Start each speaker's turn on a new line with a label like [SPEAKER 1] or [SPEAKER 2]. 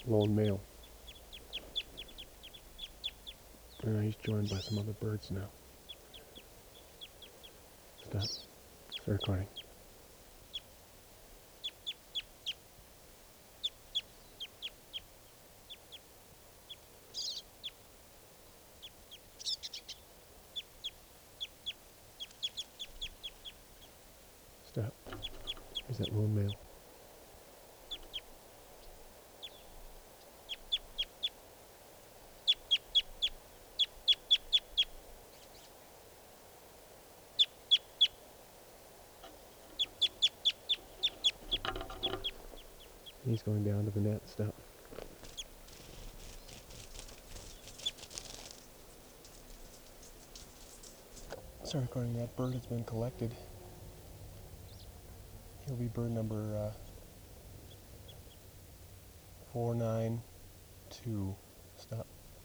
[SPEAKER 1] lone male. He's joined by some other birds now. Stop. Start recording. Stop. Here's that lone male. He's going down to the net. Stop. Start recording. That bird has been collected. He'll be bird number 492. Stop.